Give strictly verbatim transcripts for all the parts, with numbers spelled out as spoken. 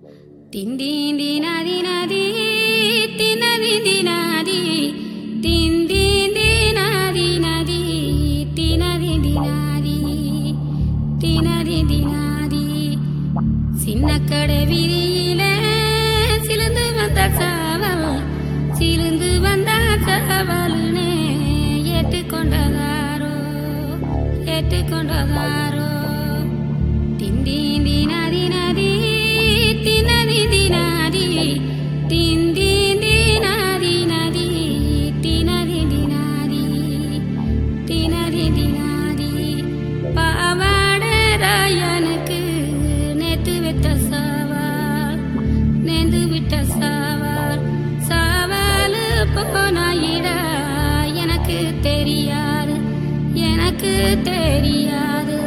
Tindindi nadi nadi, tinadindi nadi, tindindi nadi nadi, tinadindi nadi, tinadindi nadi. Sinnakade viriyile silundu vanda saval, silundu vanda savalne yettu kondadaro, yettu kondadaro. Tindindi nadi nadi. Tinadindi nadi, tindindi nadi nadi, tinadindi nadi, tinadindi nadi. Pavade rayanukku nettu vitta saval, nendu vitta saval, saval pona ida enakku theriyadu, enakku theriyadu.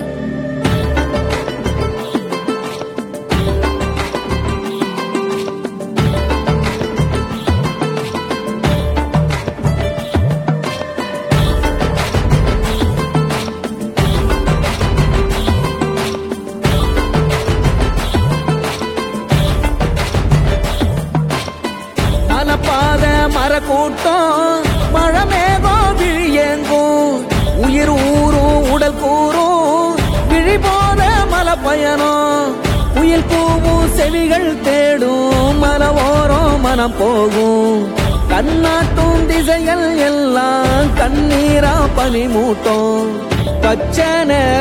கூட்டம் மழமேகோ விழியேங்கும் உயிர் ஊரும் உடல் கூறும் விழி போத மலை பயணம் உயில் பூவும் செவிகள் தேடும் மலவோரம் மனம் போகும் கண்ணாட்டும் திசைகள் எல்லாம் கண்ணீரா பனி மூட்டம் பச்சை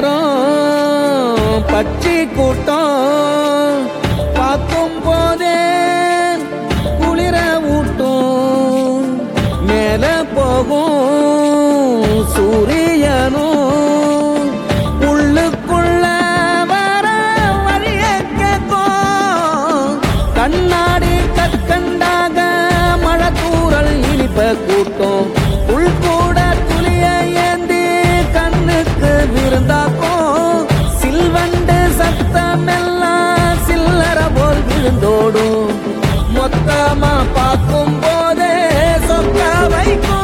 நேரம் பச்சி கூட்டம் பார்க்கும் போதே குளிர ஊட்டும் மேல போகும் சூரியனும் உள்ளுக்குள்ள வர வழிய கேட்கும் கண்ணாடி கற்கண்டாக மழை தூரல் இனிப்ப கூட்டம் உள் கூட துளிய ஏந்தி கண்ணுக்கு விருந்தாக்கும் சில்வண்டு சத்தம் எல்லாம் சில்லற போல் விழுந்தோடும் மொத்தமா பார்க்கும் போதே சொக்க வைக்கும்.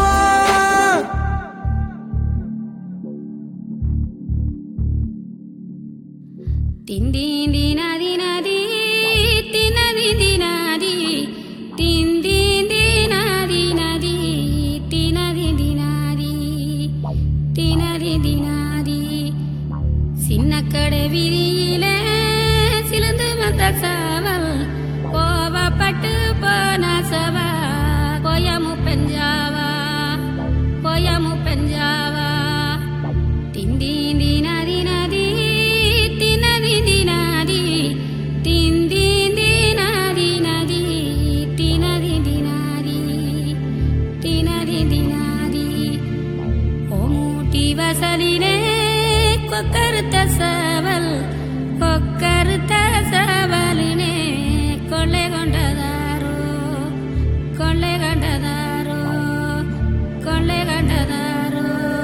Tindindi nadi nadi, tinadindi nadi, tindindi nadi nadi, tinadindi nadi, tinadindi nadi. Sinnakade viriyile silundu vanda saval, kovapattu pona sava, koyamu penjava, koyamu penjava. Tindindi nadi nadi, tinadindi nadi, tindindi nadi nadi, tinadindi nadi, tinadindi nadi. Omuti vasaline kokkarutha saval, kokkarutha savaline kolle gondadaro, kolle gondadaro, kolle gondadaro.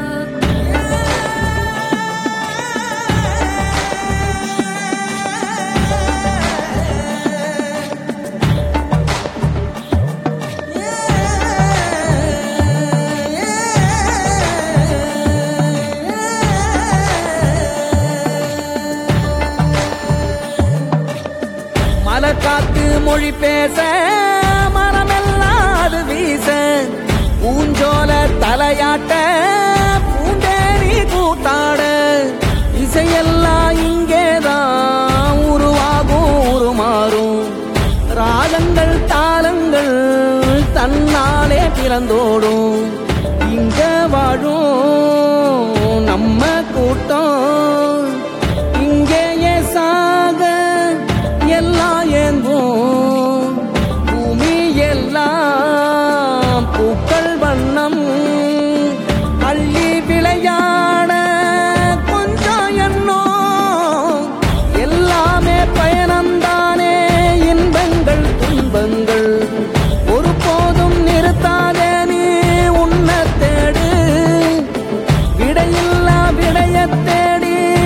காத்து மொழி பேச மரமெல்லாம் அது வீச பூஞ்சோல தலையாட்ட பூண்டேரி கூத்தாட இசையெல்லாம் இங்கேதான் உருவாகும் உருமாறும் ராகங்கள் தாளங்கள் தன்னாலே பிறந்தோடும் இங்க வாழும் நம்ம கூட்டம் இங்கேயே சாக எல்லாம் ஏங்கும் பூமி எல்லாம் பூக்கள் வண்ணம் அள்ளி விளையாட கொஞ்சம் எண்ணம் எல்லாமே பயணம்தானே இன்பங்கள் துன்பங்கள் ஒருபோதும் நிறுத்தாதே நீ உன்னை தேடு விடையில்லா விடைய தேடி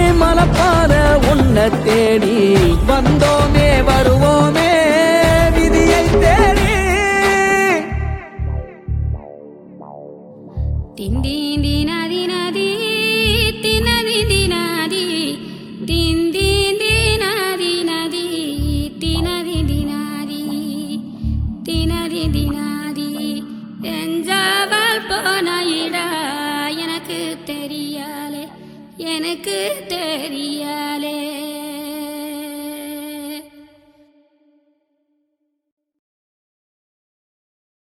வினாதி எஞ்சாவால் போனாயிடா எனக்கு தெரியாலே எனக்கு தெரியாலே